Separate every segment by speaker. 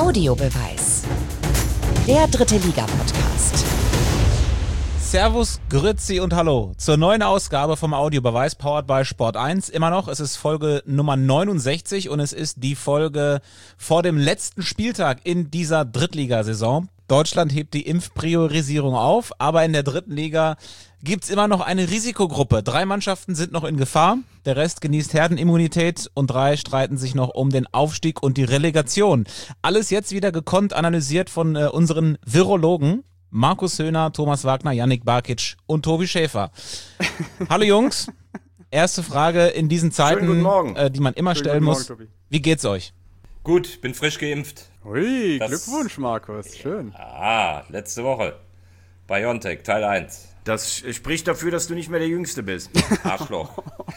Speaker 1: Audiobeweis. Der dritte Liga-Podcast.
Speaker 2: Servus, Grüezi und Hallo zur neuen Ausgabe vom Audiobeweis, powered by Sport 1. Immer noch, es ist Folge Nummer 69 und es ist die Folge vor dem letzten Spieltag in dieser Drittligasaison. Deutschland hebt die Impfpriorisierung auf, aber in der dritten Liga gibt's immer noch eine Risikogruppe. 3 Mannschaften sind noch in Gefahr, der Rest genießt Herdenimmunität und 3 streiten sich noch um den Aufstieg und die Relegation. Alles jetzt wieder gekonnt analysiert von unseren Virologen. Markus Höhner, Thomas Wagner, Yannick Barkic und Tobi Schäfer. Hallo Jungs, erste Frage in diesen Zeiten, die man immer stellen muss. Morgen, wie geht's euch?
Speaker 3: Gut, bin frisch geimpft.
Speaker 4: Hui, Glückwunsch Markus, schön.
Speaker 3: Letzte Woche. BioNTech, Teil 1.
Speaker 5: Das spricht dafür, dass du nicht mehr der Jüngste bist.
Speaker 3: Arschloch.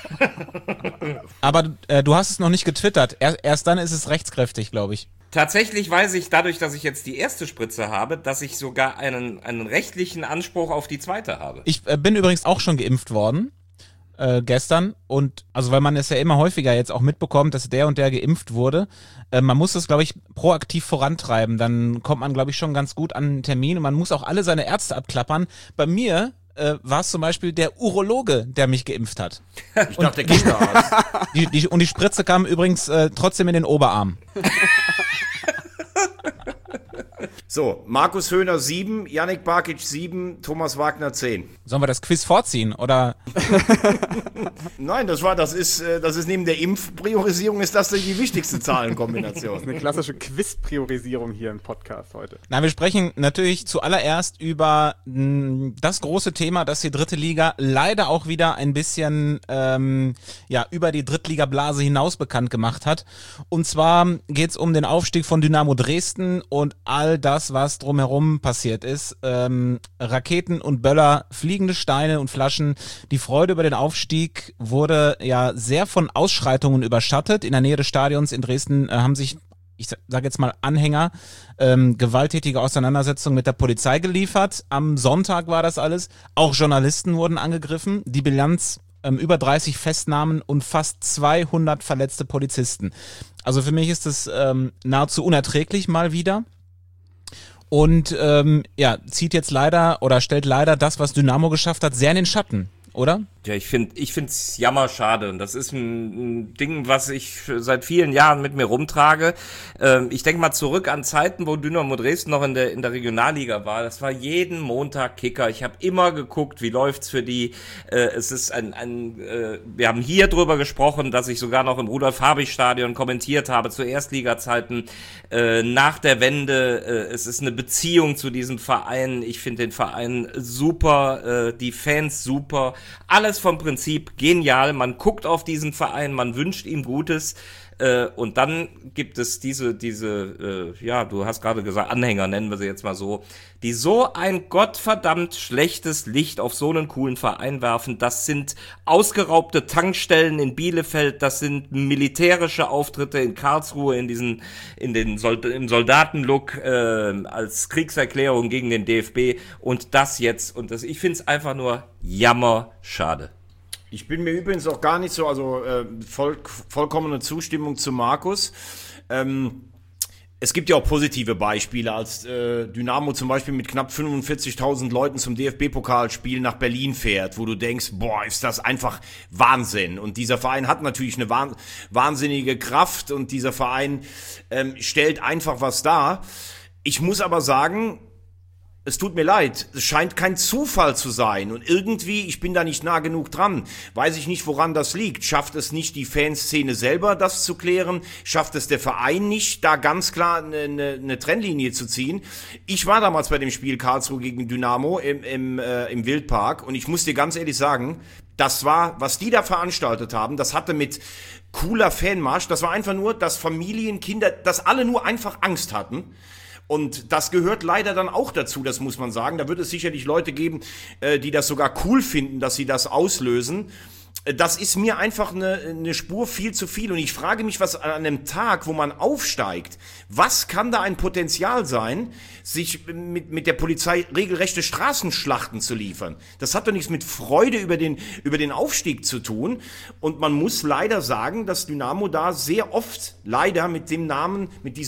Speaker 2: Aber du hast es noch nicht getwittert, erst dann ist es rechtskräftig, glaube ich.
Speaker 3: Tatsächlich weiß ich, dadurch, dass ich jetzt die erste Spritze habe, dass ich sogar einen rechtlichen Anspruch auf die zweite habe.
Speaker 2: Ich bin übrigens auch schon geimpft worden, gestern. Und also weil man es ja immer häufiger jetzt auch mitbekommt, dass der und der geimpft wurde. Man muss das, glaube ich, proaktiv vorantreiben. Dann kommt man, glaube ich, schon ganz gut an einen Termin. Und man muss auch alle seine Ärzte abklappern. Bei mir war es zum Beispiel der Urologe, der mich geimpft hat.
Speaker 5: Ich dachte, der Kinderarzt.
Speaker 2: Und die Spritze kam übrigens trotzdem in den Oberarm.
Speaker 5: So, Markus Höhner 7, Yannick Barkic 7, Thomas Wagner 10.
Speaker 2: Sollen wir das Quiz vorziehen, oder?
Speaker 5: Nein, das ist neben der Impfpriorisierung ist das die wichtigste Zahlenkombination.
Speaker 4: Das ist eine klassische Quiz-Priorisierung hier im Podcast heute.
Speaker 2: Nein, wir sprechen natürlich zuallererst über das große Thema, das die dritte Liga leider auch wieder ein bisschen über die Drittliga-Blase hinaus bekannt gemacht hat. Und zwar geht's um den Aufstieg von Dynamo Dresden und all das, was drumherum passiert ist. Raketen und Böller, fliegende Steine und Flaschen. Die Freude über den Aufstieg wurde ja sehr von Ausschreitungen überschattet. In der Nähe des Stadions in Dresden haben sich, ich sage jetzt mal, Anhänger gewalttätige Auseinandersetzungen mit der Polizei geliefert. Am Sonntag war das alles. Auch Journalisten wurden angegriffen. Die Bilanz über 30 Festnahmen und fast 200 verletzte Polizisten. Also für mich ist das nahezu unerträglich mal wieder. Und zieht jetzt leider oder stellt leider das, was Dynamo geschafft hat, sehr in den Schatten, oder?
Speaker 3: Ja, ich find's jammerschade. Und das ist ein Ding, was ich seit vielen Jahren mit mir rumtrage. Ich denke mal zurück an Zeiten, wo Dynamo Dresden noch in der Regionalliga war. Das war jeden Montag Kicker. Ich habe immer geguckt, wie läuft's für die. Es ist wir haben hier drüber gesprochen, dass ich sogar noch im Rudolf-Habich-Stadion kommentiert habe zu Erstliga-Zeiten. Nach der Wende, es ist eine Beziehung zu diesem Verein. Ich finde den Verein super, die Fans super. Alles vom Prinzip genial, man guckt auf diesen Verein, man wünscht ihm Gutes und dann gibt es diese du hast gerade gesagt, Anhänger nennen wir sie jetzt mal so, die so ein gottverdammt schlechtes Licht auf so einen coolen Verein werfen. Das sind ausgeraubte Tankstellen in Bielefeld, das sind militärische Auftritte in Karlsruhe im Soldatenlook als Kriegserklärung gegen den DFB und das jetzt ich finde es einfach nur jammerschade.
Speaker 5: Ich bin mir übrigens auch gar nicht so, vollkommene Zustimmung zu Markus. Es gibt ja auch positive Beispiele, als Dynamo zum Beispiel mit knapp 45.000 Leuten zum DFB-Pokalspiel nach Berlin fährt, wo du denkst, boah, ist das einfach Wahnsinn. Und dieser Verein hat natürlich eine wahnsinnige Kraft und dieser Verein stellt einfach was dar. Ich muss aber sagen, es tut mir leid, es scheint kein Zufall zu sein und irgendwie, ich bin da nicht nah genug dran, weiß ich nicht, woran das liegt. Schafft es nicht die Fanszene selber, das zu klären? Schafft es der Verein nicht, da ganz klar eine Trennlinie zu ziehen? Ich war damals bei dem Spiel Karlsruhe gegen Dynamo im Wildpark und ich muss dir ganz ehrlich sagen, das war, was die da veranstaltet haben, das hatte mit cooler Fanmarsch, das war einfach nur, dass Familien, Kinder, dass alle nur einfach Angst hatten. Und das gehört leider dann auch dazu, das muss man sagen. Da wird es sicherlich Leute geben, die das sogar cool finden, dass sie das auslösen. Das ist mir einfach eine Spur viel zu viel. Und ich frage mich, was an einem Tag, wo man aufsteigt, was kann da ein Potenzial sein, sich mit der Polizei regelrechte Straßenschlachten zu liefern? Das hat doch nichts mit Freude über den Aufstieg zu tun. Und man muss leider sagen, dass Dynamo da sehr oft leider mit dem Namen, mit diesem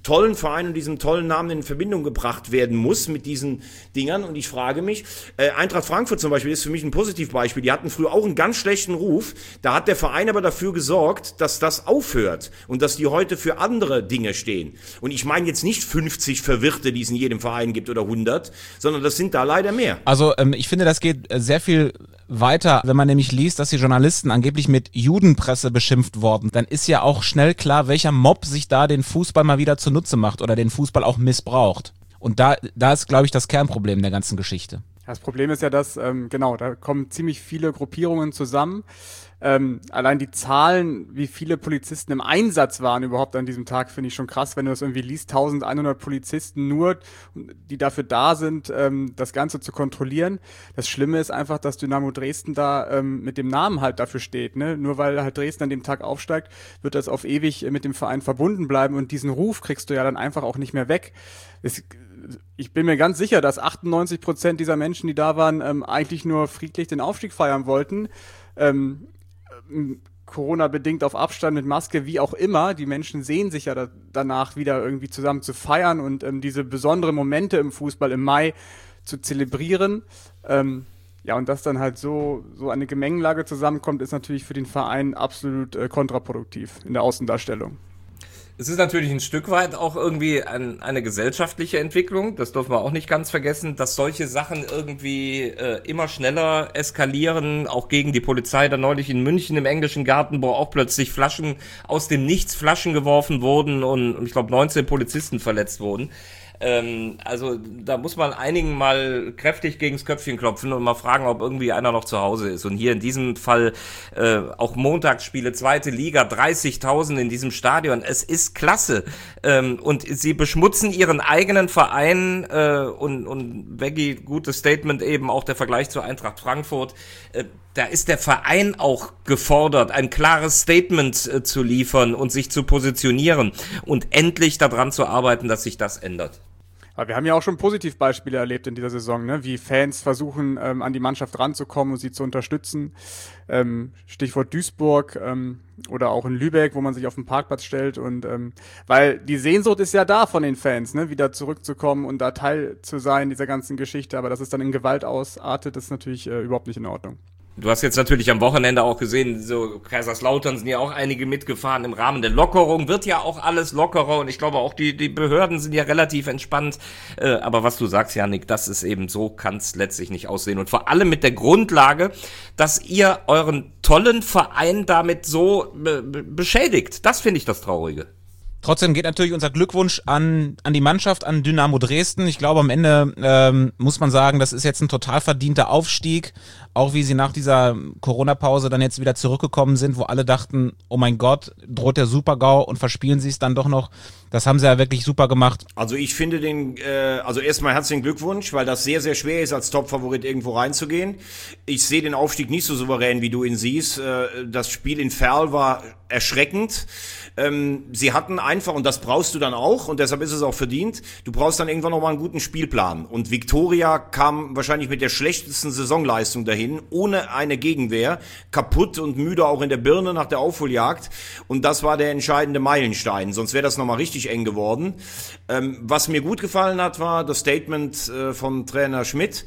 Speaker 5: tollen Verein und diesem tollen Namen in Verbindung gebracht werden muss mit diesen Dingern. Und ich frage mich, Eintracht Frankfurt zum Beispiel ist für mich ein Positivbeispiel. Die hatten früher auch einen ganz schlechten Ruf. Da hat der Verein aber dafür gesorgt, dass das aufhört und dass die heute für andere Dinge stehen. Und ich meine jetzt nicht 50 Verwirrte, die es in jedem Verein gibt oder 100, sondern das sind da leider mehr.
Speaker 2: Also ich finde, das geht sehr viel weiter, wenn man nämlich liest, dass die Journalisten angeblich mit Judenpresse beschimpft worden, dann ist ja auch schnell klar, welcher Mob sich da den Fußball mal wieder zunutze macht oder den Fußball auch missbraucht. Und da ist, glaube ich, das Kernproblem der ganzen Geschichte.
Speaker 4: Das Problem ist ja, dass, da kommen ziemlich viele Gruppierungen zusammen. Allein die Zahlen, wie viele Polizisten im Einsatz waren überhaupt an diesem Tag, finde ich schon krass, wenn du das irgendwie liest. 1100 Polizisten nur, die dafür da sind, das Ganze zu kontrollieren. Das Schlimme ist einfach, dass Dynamo Dresden da mit dem Namen halt dafür steht. Ne? Nur weil halt Dresden an dem Tag aufsteigt, wird das auf ewig mit dem Verein verbunden bleiben und diesen Ruf kriegst du ja dann einfach auch nicht mehr weg. Ich bin mir ganz sicher, dass 98% dieser Menschen, die da waren, eigentlich nur friedlich den Aufstieg feiern wollten. Corona-bedingt auf Abstand mit Maske, wie auch immer. Die Menschen sehen sich ja danach wieder irgendwie zusammen zu feiern und diese besonderen Momente im Fußball im Mai zu zelebrieren. Und dass dann halt so eine Gemengelage zusammenkommt, ist natürlich für den Verein absolut kontraproduktiv in der Außendarstellung.
Speaker 3: Es ist natürlich ein Stück weit auch irgendwie eine gesellschaftliche Entwicklung, das dürfen wir auch nicht ganz vergessen, dass solche Sachen irgendwie immer schneller eskalieren, auch gegen die Polizei, da neulich in München im englischen Garten, wo auch plötzlich Flaschen aus dem Nichts Flaschen geworfen wurden und ich glaube 19 Polizisten verletzt wurden. Also da muss man einigen mal kräftig gegens Köpfchen klopfen und mal fragen, ob irgendwie einer noch zu Hause ist. Und hier in diesem Fall auch Montagsspiele, 2. Liga, 30.000 in diesem Stadion. Es ist klasse. Und sie beschmutzen ihren eigenen Verein und Veggie, gutes Statement eben, auch der Vergleich zur Eintracht Frankfurt. Da ist der Verein auch gefordert, ein klares Statement zu liefern und sich zu positionieren und endlich daran zu arbeiten, dass sich das ändert.
Speaker 4: Aber wir haben ja auch schon Positivbeispiele erlebt in dieser Saison, ne? Wie Fans versuchen, an die Mannschaft ranzukommen und sie zu unterstützen. Stichwort Duisburg oder auch in Lübeck, wo man sich auf den Parkplatz stellt. Und weil die Sehnsucht ist ja da von den Fans, ne? Wieder zurückzukommen und da Teil zu sein dieser ganzen Geschichte. Aber dass es dann in Gewalt ausartet, ist natürlich überhaupt nicht in Ordnung.
Speaker 3: Du hast jetzt natürlich am Wochenende auch gesehen, so Kaiserslautern sind ja auch einige mitgefahren. Im Rahmen der Lockerung wird ja auch alles lockerer und ich glaube auch die Behörden sind ja relativ entspannt. Aber was du sagst, Jannik, das ist eben so, kann es letztlich nicht aussehen. Und vor allem mit der Grundlage, dass ihr euren tollen Verein damit so beschädigt. Das finde ich das Traurige.
Speaker 2: Trotzdem geht natürlich unser Glückwunsch an die Mannschaft, an Dynamo Dresden. Ich glaube, am Ende muss man sagen, das ist jetzt ein total verdienter Aufstieg. Auch wie sie nach dieser Corona-Pause dann jetzt wieder zurückgekommen sind, wo alle dachten, oh mein Gott, droht der Super-GAU und verspielen sie es dann doch noch. Das haben sie ja wirklich super gemacht.
Speaker 5: Also ich finde also erstmal herzlichen Glückwunsch, weil das sehr, sehr schwer ist, als Top-Favorit irgendwo reinzugehen. Ich sehe den Aufstieg nicht so souverän, wie du ihn siehst. Das Spiel in Verl war erschreckend. Sie hatten einfach, und das brauchst du dann auch, und deshalb ist es auch verdient, du brauchst dann irgendwann nochmal einen guten Spielplan. Und Viktoria kam wahrscheinlich mit der schlechtesten Saisonleistung dahin, ohne eine Gegenwehr, kaputt und müde auch in der Birne nach der Aufholjagd. Und das war der entscheidende Meilenstein, sonst wäre das nochmal richtig eng geworden. Was mir gut gefallen hat, war das Statement von Trainer Schmidt,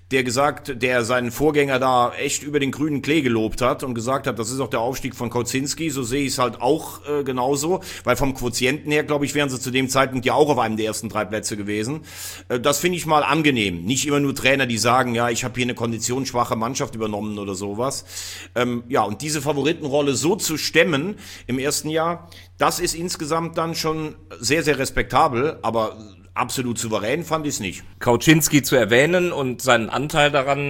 Speaker 5: der seinen Vorgänger da echt über den grünen Klee gelobt hat und gesagt hat, das ist auch der Aufstieg von Kocinski, so sehe ich es halt auch genauso, weil vom Quotienten her, glaube ich, wären sie zu dem Zeitpunkt ja auch auf einem der ersten 3 Plätze gewesen. Das finde ich mal angenehm. Nicht immer nur Trainer, die sagen, ja, ich habe hier eine konditionsschwache Mannschaft übernommen oder sowas. Und diese Favoritenrolle so zu stemmen im ersten Jahr, das ist insgesamt dann schon sehr, sehr respektabel, aber absolut souverän fand ich es nicht.
Speaker 3: Kauczynski zu erwähnen und seinen Anteil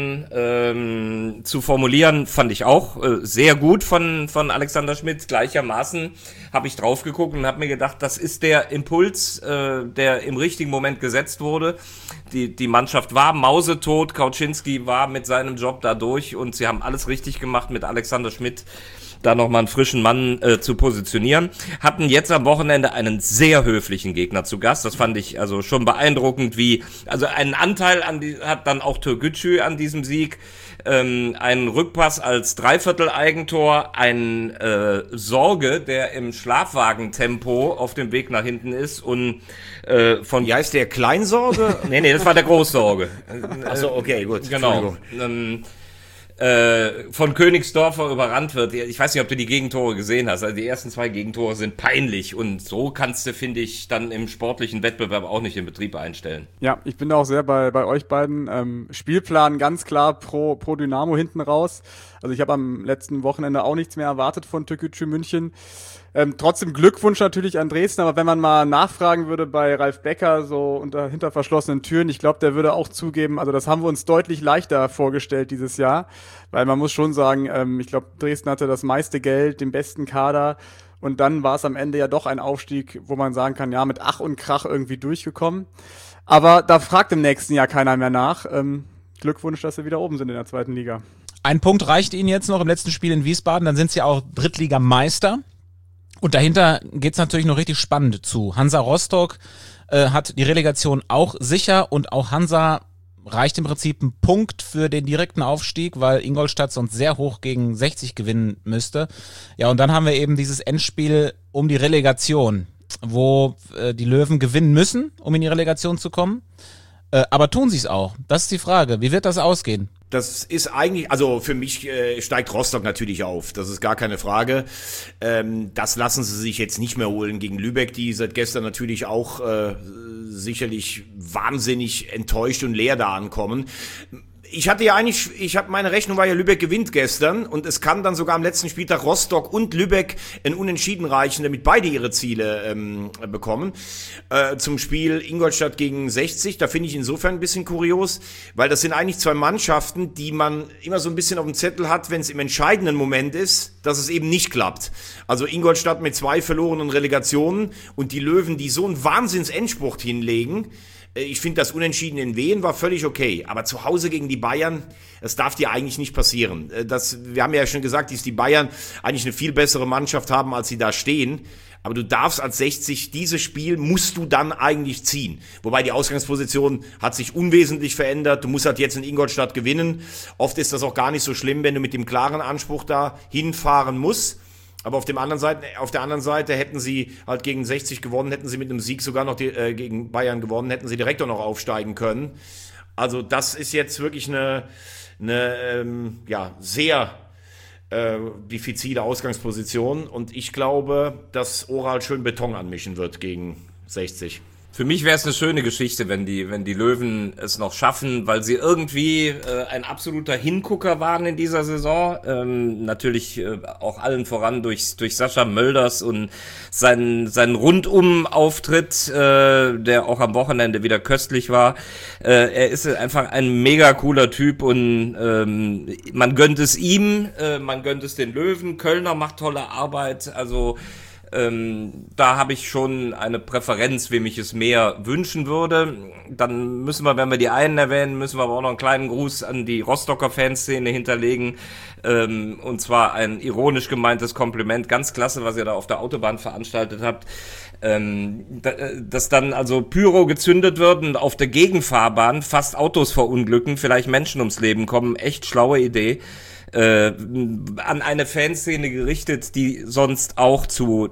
Speaker 3: daran zu formulieren, fand ich auch sehr gut von Alexander Schmidt. Gleichermaßen habe ich drauf geguckt und habe mir gedacht, das ist der Impuls, der im richtigen Moment gesetzt wurde. Die Mannschaft war mausetot, Kauczynski war mit seinem Job da durch und sie haben alles richtig gemacht mit Alexander Schmidt, da nochmal einen frischen Mann zu positionieren. Hatten jetzt am Wochenende einen sehr höflichen Gegner zu Gast. Das fand ich also schon beeindruckend, also einen Anteil hat dann auch Türkgücü an diesem Sieg. ein Rückpass als Dreiviertel-Eigentor, ein Sorge, der im Schlafwagentempo auf dem Weg nach hinten ist und von...
Speaker 5: Wie heißt der, Kleinsorge?
Speaker 3: Nee, das war der Großsorge.
Speaker 5: Achso, okay, gut.
Speaker 3: Genau. Von Königsdorfer überrannt wird. Ich weiß nicht, ob du die Gegentore gesehen hast. Also die ersten 2 Gegentore sind peinlich und so kannst du, finde ich, dann im sportlichen Wettbewerb auch nicht in Betrieb einstellen.
Speaker 4: Ja, ich bin da auch sehr bei euch beiden. Spielplan ganz klar pro Dynamo hinten raus. Also ich habe am letzten Wochenende auch nichts mehr erwartet von Türkgücü München. Trotzdem Glückwunsch natürlich an Dresden, aber wenn man mal nachfragen würde bei Ralf Becker, so hinter verschlossenen Türen, ich glaube, der würde auch zugeben, also das haben wir uns deutlich leichter vorgestellt dieses Jahr, weil man muss schon sagen, ich glaube, Dresden hatte das meiste Geld, den besten Kader und dann war es am Ende ja doch ein Aufstieg, wo man sagen kann, ja, mit Ach und Krach irgendwie durchgekommen. Aber da fragt im nächsten Jahr keiner mehr nach. Glückwunsch, dass sie wieder oben sind in der 2. Liga.
Speaker 2: Ein Punkt reicht Ihnen jetzt noch im letzten Spiel in Wiesbaden, dann sind Sie auch Drittligameister. Und dahinter geht's natürlich noch richtig spannend zu. Hansa Rostock hat die Relegation auch sicher und auch Hansa reicht im Prinzip ein Punkt für den direkten Aufstieg, weil Ingolstadt sonst sehr hoch gegen 60 gewinnen müsste. Ja, und dann haben wir eben dieses Endspiel um die Relegation, wo die Löwen gewinnen müssen, um in die Relegation zu kommen. Aber tun sie es auch? Das ist die Frage. Wie wird das ausgehen?
Speaker 5: Das ist eigentlich, also für mich steigt Rostock natürlich auf, das ist gar keine Frage. Das lassen sie sich jetzt nicht mehr holen gegen Lübeck, die seit gestern natürlich auch sicherlich wahnsinnig enttäuscht und leer da ankommen. Ich habe meine Rechnung war ja, Lübeck gewinnt gestern und es kann dann sogar am letzten Spieltag Rostock und Lübeck ein Unentschieden reichen, damit beide ihre Ziele bekommen. Zum Spiel Ingolstadt gegen 60, da finde ich insofern ein bisschen kurios, weil das sind eigentlich 2 Mannschaften, die man immer so ein bisschen auf dem Zettel hat, wenn es im entscheidenden Moment ist, dass es eben nicht klappt. Also Ingolstadt mit 2 verlorenen Relegationen und die Löwen, die so einen Wahnsinns-Endspurt hinlegen. Ich finde, das Unentschieden in Wien war völlig okay, aber zu Hause gegen die Bayern, das darf dir eigentlich nicht passieren. Wir haben ja schon gesagt, dass die Bayern eigentlich eine viel bessere Mannschaft haben, als sie da stehen. Aber du darfst als 60, dieses Spiel musst du dann eigentlich ziehen. Wobei die Ausgangsposition hat sich unwesentlich verändert. Du musst halt jetzt in Ingolstadt gewinnen. Oft ist das auch gar nicht so schlimm, wenn du mit dem klaren Anspruch da hinfahren musst. Aber auf der anderen Seite hätten sie halt gegen 60 gewonnen, hätten sie mit einem Sieg sogar noch gegen Bayern gewonnen, hätten sie direkt auch noch aufsteigen können. Also das ist jetzt wirklich eine sehr diffizile Ausgangsposition und ich glaube, dass Oral schön Beton anmischen wird gegen 60.
Speaker 3: Für mich wäre es eine schöne Geschichte, wenn die Löwen es noch schaffen, weil sie irgendwie ein absoluter Hingucker waren in dieser Saison. Natürlich auch allen voran durch Sascha Mölders und seinen Rundum-Auftritt, der auch am Wochenende wieder köstlich war. Er ist einfach ein mega cooler Typ und man gönnt es ihm, man gönnt es den Löwen. Kölner macht tolle Arbeit, also da habe ich schon eine Präferenz, wem ich es mehr wünschen würde. Dann müssen wir, wenn wir die einen erwähnen, müssen wir aber auch noch einen kleinen Gruß an die Rostocker Fanszene hinterlegen. Und zwar ein ironisch gemeintes Kompliment. Ganz klasse, was ihr da auf der Autobahn veranstaltet habt. Dass dann also Pyro gezündet wird und auf der Gegenfahrbahn fast Autos verunglücken, vielleicht Menschen ums Leben kommen. Echt schlaue Idee. An eine Fanszene gerichtet, die sonst auch zu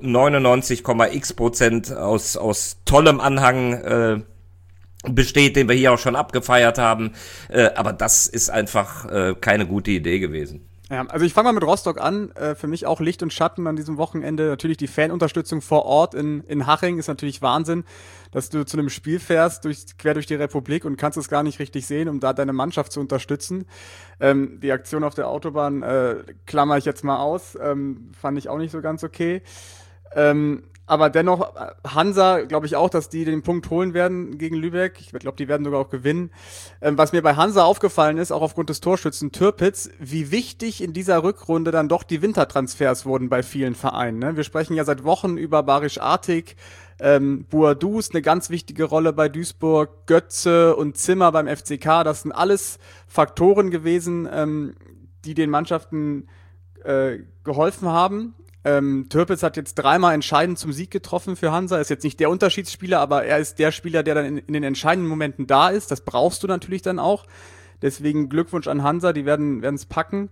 Speaker 3: 99,x% aus tollem Anhang besteht, den wir hier auch schon abgefeiert haben. Aber das ist einfach keine gute Idee gewesen.
Speaker 4: Ja, also ich fange mal mit Rostock an. Für mich auch Licht und Schatten an diesem Wochenende. Natürlich die Fanunterstützung vor Ort in Haching ist natürlich Wahnsinn, dass du zu einem Spiel fährst, quer durch die Republik und kannst es gar nicht richtig sehen, um da deine Mannschaft zu unterstützen. Die Aktion auf der Autobahn klammer ich jetzt mal aus. Fand ich auch nicht so ganz okay. Aber dennoch, Hansa, glaube ich auch, dass die den Punkt holen werden gegen Lübeck. Ich glaube, die werden sogar auch gewinnen. Was mir bei Hansa aufgefallen ist, auch aufgrund des Torschützen Türpitz, wie wichtig in dieser Rückrunde dann doch die Wintertransfers wurden bei vielen Vereinen. Ne? Wir sprechen ja seit Wochen über Barisch Artig, Boadus, eine ganz wichtige Rolle bei Duisburg, Götze und Zimmer beim FCK. Das sind alles Faktoren gewesen, die den Mannschaften geholfen haben. Türpitz hat jetzt 3-mal entscheidend zum Sieg getroffen für Hansa. Ist jetzt nicht der Unterschiedsspieler, aber er ist der Spieler, der dann in den entscheidenden Momenten da ist. Das brauchst du natürlich dann auch. Deswegen Glückwunsch an Hansa, die werden es packen.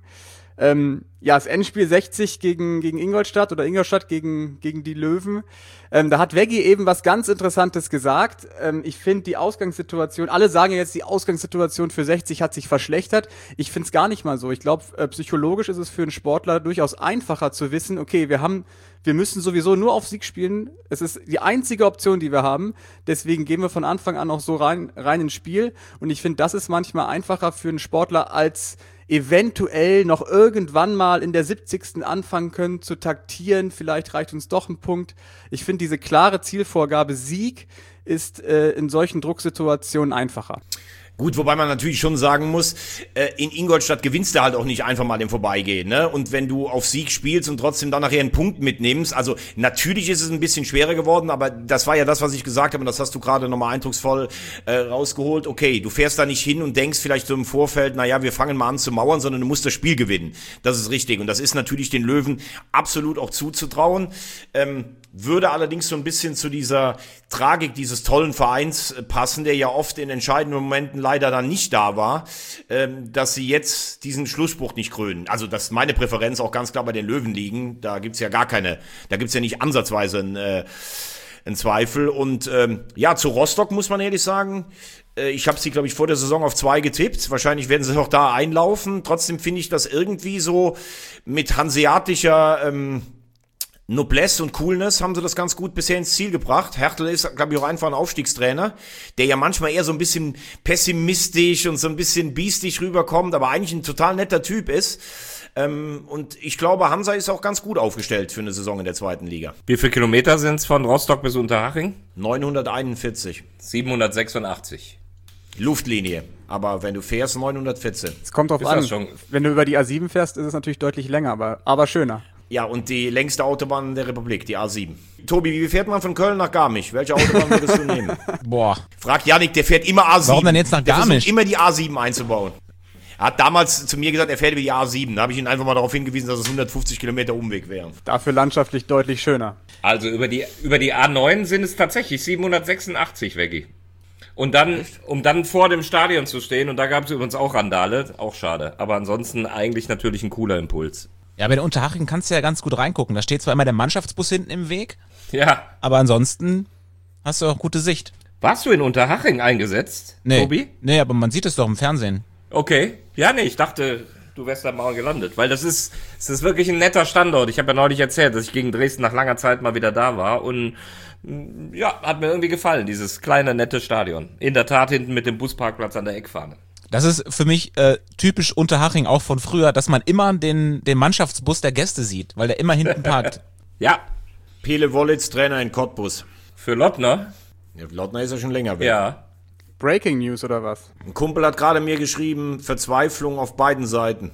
Speaker 4: Ja, das Endspiel 60 gegen Ingolstadt oder Ingolstadt gegen die Löwen. Da hat Veggie eben was ganz Interessantes gesagt. Ich finde die Ausgangssituation, alle sagen ja jetzt, die Ausgangssituation für 60 hat sich verschlechtert. Ich finde es gar nicht mal so. Ich glaube, psychologisch ist es für einen Sportler durchaus einfacher zu wissen, okay, wir müssen sowieso nur auf Sieg spielen. Es ist die einzige Option, die wir haben. Deswegen gehen wir von Anfang an auch so rein ins Spiel. Und ich finde, das ist manchmal einfacher für einen Sportler als eventuell noch irgendwann mal in der 70. anfangen können zu taktieren, vielleicht reicht uns doch ein Punkt. Ich finde, diese klare Zielvorgabe Sieg ist in solchen Drucksituationen einfacher.
Speaker 5: Gut, wobei man natürlich schon sagen muss, in Ingolstadt gewinnst du halt auch nicht einfach mal im Vorbeigehen, ne? Und wenn du auf Sieg spielst und trotzdem dann nachher einen Punkt mitnimmst, also natürlich ist es ein bisschen schwerer geworden, aber das war ja das, was ich gesagt habe, und das hast du gerade nochmal eindrucksvoll rausgeholt. Okay, du fährst da nicht hin und denkst vielleicht so im Vorfeld, naja, wir fangen mal an zu mauern, sondern du musst das Spiel gewinnen. Das ist richtig und das ist natürlich den Löwen absolut auch zuzutrauen. Würde allerdings so ein bisschen zu dieser Tragik dieses tollen Vereins passen, der ja oft in entscheidenden Momenten leider dann nicht da war, dass sie jetzt diesen Schlussspruch nicht krönen. Also das ist meine Präferenz auch ganz klar bei den Löwen liegen. Da gibt's ja da gibt's ja nicht ansatzweise einen Zweifel. Und ja, zu Rostock muss man ehrlich sagen, ich habe sie, glaube ich, vor der Saison auf 2 getippt. Wahrscheinlich werden sie auch da einlaufen. Trotzdem finde ich das irgendwie so mit hanseatischer Noblesse und Coolness haben sie das ganz gut bisher ins Ziel gebracht. Hertel ist, glaube ich, auch einfach ein Aufstiegstrainer, der ja manchmal eher so ein bisschen pessimistisch und so ein bisschen biestig rüberkommt, aber eigentlich ein total netter Typ ist. Und ich glaube, Hansa ist auch ganz gut aufgestellt für eine Saison in der 2. Liga.
Speaker 3: Wie viele Kilometer sind es von Rostock bis Unterhaching?
Speaker 5: 941.
Speaker 3: 786.
Speaker 5: Luftlinie. Aber wenn du fährst, 914.
Speaker 4: Es kommt drauf an. Wenn du über die A7 fährst, ist es natürlich deutlich länger, aber schöner.
Speaker 5: Ja, und die längste Autobahn der Republik, die A7. Tobi, wie fährt man von Köln nach Garmisch? Welche Autobahn würdest du nehmen?
Speaker 2: Boah.
Speaker 5: Fragt Yannick, der fährt immer A7.
Speaker 2: Warum denn jetzt nach Garmisch?
Speaker 5: Der versucht immer die A7 einzubauen. Er hat damals zu mir gesagt, er fährt über die A7. Da habe ich ihn einfach mal darauf hingewiesen, dass es 150 Kilometer Umweg wären.
Speaker 4: Dafür landschaftlich deutlich schöner.
Speaker 3: Also über die A9 sind es tatsächlich 786, Veggie. Und dann, um dann vor dem Stadion zu stehen, und da gab es übrigens auch Randale, auch schade. Aber ansonsten eigentlich natürlich ein cooler Impuls.
Speaker 2: Ja, bei der Unterhaching kannst du ja ganz gut reingucken. Da steht zwar immer der Mannschaftsbus hinten im Weg,
Speaker 3: Ja.
Speaker 2: aber ansonsten hast du auch gute Sicht.
Speaker 3: Warst du in Unterhaching eingesetzt,
Speaker 2: Nee.
Speaker 3: Tobi?
Speaker 2: Nee, aber man sieht es doch im Fernsehen.
Speaker 3: Okay. Ja, nee, ich dachte, du wärst da mal gelandet. Weil es ist wirklich ein netter Standort. Ich habe ja neulich erzählt, dass ich gegen Dresden nach langer Zeit mal wieder da war. Und ja, hat mir irgendwie gefallen, dieses kleine, nette Stadion. In der Tat hinten mit dem Busparkplatz an der Eckfahne.
Speaker 2: Das ist für mich typisch Unterhaching auch von früher, dass man immer den Mannschaftsbus der Gäste sieht, weil der immer hinten parkt.
Speaker 3: Ja,
Speaker 5: Pele Wollitz, Trainer in Cottbus.
Speaker 3: für Lottner.
Speaker 5: Ja, Lottner ist ja schon länger weg.
Speaker 3: Ja.
Speaker 4: Breaking News oder was?
Speaker 5: Ein Kumpel hat gerade mir geschrieben, Verzweiflung auf beiden Seiten.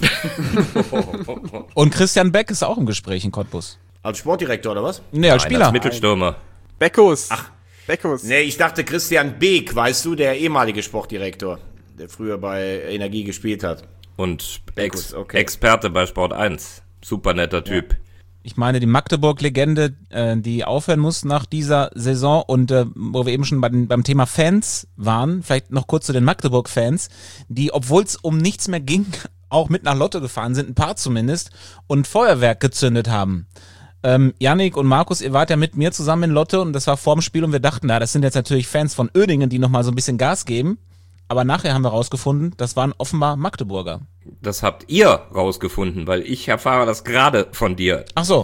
Speaker 2: Und Christian Beck ist auch im Gespräch in Cottbus.
Speaker 5: Als Sportdirektor oder was?
Speaker 2: Nee, als
Speaker 3: Nein,
Speaker 2: Spieler.
Speaker 3: als Mittelstürmer.
Speaker 4: Beckus. Beckus.
Speaker 5: Nee, ich dachte Christian Beek, weißt du, der ehemalige Sportdirektor, der früher bei Energie gespielt hat.
Speaker 3: Und
Speaker 5: Gut, okay.
Speaker 3: Experte bei Sport 1. Super netter Typ.
Speaker 2: Ich meine, die Magdeburg-Legende, die aufhören muss nach dieser Saison und wo wir eben schon beim Thema Fans waren, vielleicht noch kurz zu den Magdeburg-Fans, die, obwohl es um nichts mehr ging, auch mit nach Lotte gefahren sind, ein paar zumindest, und Feuerwerk gezündet haben. Yannick und Markus, ihr wart ja mit mir zusammen in Lotte und das war vorm Spiel und wir dachten, das sind jetzt natürlich Fans von Uerdingen, die nochmal so ein bisschen Gas geben. Aber nachher haben wir rausgefunden, das waren offenbar Magdeburger.
Speaker 3: Das habt ihr rausgefunden, weil ich erfahre das gerade von dir.
Speaker 2: Ach so.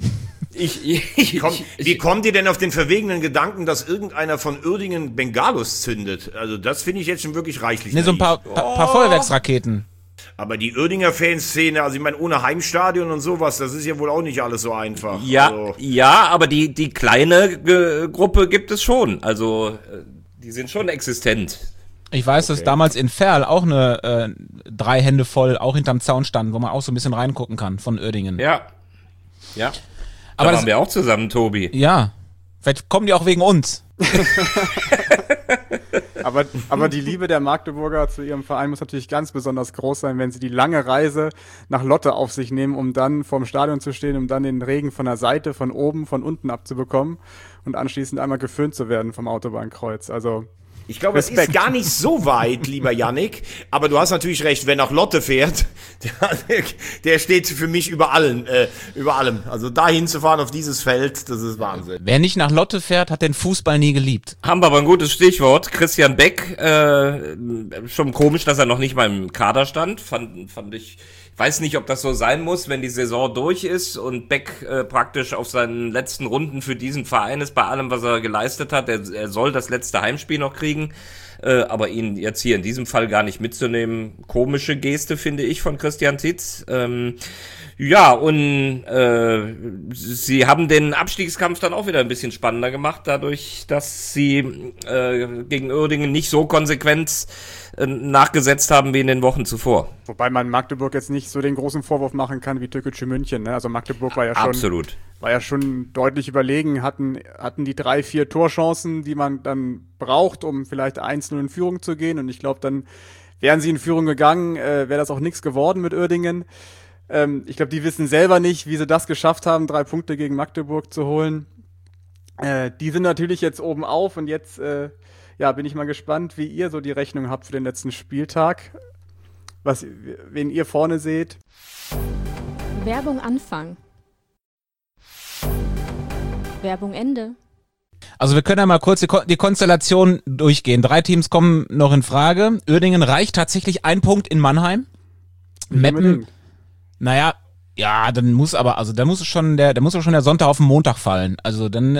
Speaker 5: Wie kommt ihr denn auf den verwegenen Gedanken, dass irgendeiner von Uerdingen Bengalos zündet? Also das finde ich jetzt schon wirklich reichlich.
Speaker 2: Ne, so ein paar Feuerwerksraketen.
Speaker 5: Aber die Uerdinger Fanszene, also ich meine, ohne Heimstadion und sowas, das ist ja wohl auch nicht alles so einfach.
Speaker 3: Ja,
Speaker 5: Also,
Speaker 3: ja, aber die kleine Gruppe gibt es schon. Also, die sind schon existent.
Speaker 2: Ich weiß, dass damals in Ferl auch eine 3 Hände voll auch hinterm Zaun standen, wo man auch so ein bisschen reingucken kann von Uerdingen.
Speaker 3: Ja. Ja.
Speaker 2: Aber
Speaker 3: Da
Speaker 2: das-
Speaker 3: waren wir auch zusammen, Tobi.
Speaker 2: Ja, vielleicht kommen die auch wegen uns.
Speaker 4: Aber die Liebe der Magdeburger zu ihrem Verein muss natürlich ganz besonders groß sein, wenn sie die lange Reise nach Lotte auf sich nehmen, um dann vorm Stadion zu stehen, um dann den Regen von der Seite, von oben, von unten abzubekommen und anschließend einmal geföhnt zu werden vom Autobahnkreuz. Also
Speaker 5: Ich glaube, es ist gar nicht so weit, lieber Yannick, aber du hast natürlich recht, wenn nach Lotte fährt, der steht für mich über allem. Also dahin zu fahren auf dieses Feld, das ist Wahnsinn.
Speaker 2: Wer nicht nach Lotte fährt, hat den Fußball nie geliebt.
Speaker 3: Haben wir aber ein gutes Stichwort. Christian Beck, schon komisch, dass er noch nicht mal im Kader stand, fand ich. Ich weiß nicht, ob das so sein muss, wenn die Saison durch ist und Beck praktisch auf seinen letzten Runden für diesen Verein ist, bei allem, was er geleistet hat. Er soll das letzte Heimspiel noch kriegen, aber ihn jetzt hier in diesem Fall gar nicht mitzunehmen, komische Geste, finde ich, von Christian Titz. Ja, und sie haben den Abstiegskampf dann auch wieder ein bisschen spannender gemacht, dadurch, dass sie gegen Uerdingen nicht so konsequent nachgesetzt haben wie in den Wochen zuvor.
Speaker 4: Wobei man Magdeburg jetzt nicht so den großen Vorwurf machen kann wie Türkgücü München. Ne? Also Magdeburg war ja schon deutlich überlegen, hatten die 3-4 Torchancen, die man dann braucht, um vielleicht 1-0 in Führung zu gehen. Und ich glaube, dann wären sie in Führung gegangen, wäre das auch nichts geworden mit Uerdingen. Ich glaube, die wissen selber nicht, wie sie das geschafft haben, 3 Punkte gegen Magdeburg zu holen. Die sind natürlich jetzt oben auf und jetzt bin ich mal gespannt, wie ihr so die Rechnung habt für den letzten Spieltag. Wen ihr vorne seht.
Speaker 6: Werbung Anfang. Werbung Ende.
Speaker 2: Also wir können ja mal kurz die Konstellation durchgehen. 3 Teams kommen noch in Frage. Uerdingen reicht tatsächlich 1 Punkt in Mannheim. Meppen, naja, ja, dann muss schon der Sonntag auf den Montag fallen. Also dann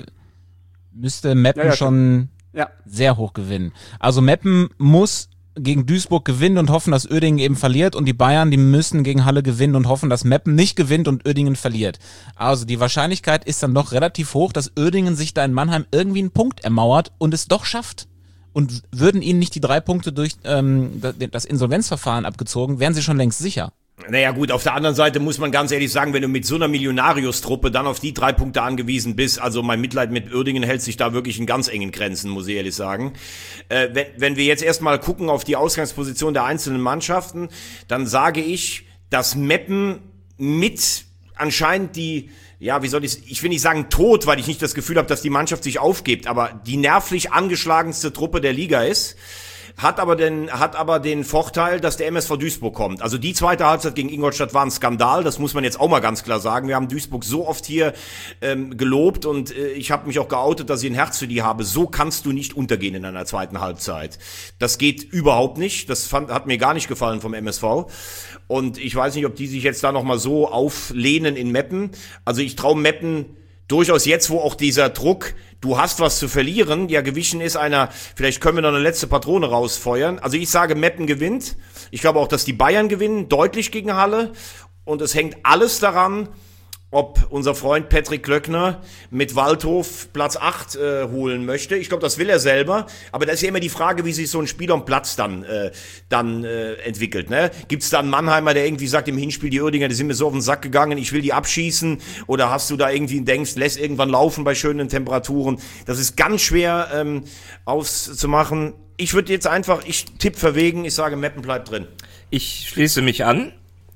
Speaker 2: müsste Meppen schon sehr hoch gewinnen. Also Meppen muss gegen Duisburg gewinnen und hoffen, dass Uerdingen eben verliert, und die Bayern, die müssen gegen Halle gewinnen und hoffen, dass Meppen nicht gewinnt und Uerdingen verliert. Also die Wahrscheinlichkeit ist dann doch relativ hoch, dass Uerdingen sich da in Mannheim irgendwie einen Punkt ermauert und es doch schafft. Und würden ihnen nicht die 3 Punkte durch das Insolvenzverfahren abgezogen, wären sie schon längst sicher.
Speaker 5: Naja gut, auf der anderen Seite muss man ganz ehrlich sagen, wenn du mit so einer Millionarius-Truppe dann auf die 3 Punkte angewiesen bist, also mein Mitleid mit Uerdingen hält sich da wirklich in ganz engen Grenzen, muss ich ehrlich sagen. Wenn wir jetzt erstmal gucken auf die Ausgangsposition der einzelnen Mannschaften, dann sage ich, dass Meppen mit anscheinend ich will nicht sagen tot, weil ich nicht das Gefühl habe, dass die Mannschaft sich aufgibt, aber die nervlich angeschlagenste Truppe der Liga ist. Hat aber den Vorteil, dass der MSV Duisburg kommt. Also die zweite Halbzeit gegen Ingolstadt war ein Skandal, das muss man jetzt auch mal ganz klar sagen. Wir haben Duisburg so oft hier gelobt und ich habe mich auch geoutet, dass ich ein Herz für die habe. So kannst du nicht untergehen in einer zweiten Halbzeit. Das geht überhaupt nicht. Das hat mir gar nicht gefallen vom MSV. Und ich weiß nicht, ob die sich jetzt da nochmal so auflehnen in Meppen. Also ich traue Meppen durchaus jetzt, wo auch dieser Druck, du hast was zu verlieren, ja gewichen ist, vielleicht können wir noch eine letzte Patrone rausfeuern. Also ich sage, Meppen gewinnt. Ich glaube auch, dass die Bayern gewinnen, deutlich gegen Halle. Und es hängt alles daran, ob unser Freund Patrick Klöckner mit Waldhof Platz 8 holen möchte. Ich glaube, das will er selber. Aber da ist ja immer die Frage, wie sich so ein Spiel am Platz dann entwickelt. Ne? Gibt es da einen Mannheimer, der irgendwie sagt, im Hinspiel, die Uerdinger, die sind mir so auf den Sack gegangen, ich will die abschießen? Oder hast du da irgendwie denkst, lässt irgendwann laufen bei schönen Temperaturen? Das ist ganz schwer auszumachen. Ich tippe verwegen, ich sage, Meppen bleibt drin.
Speaker 3: Ich schließe mich an.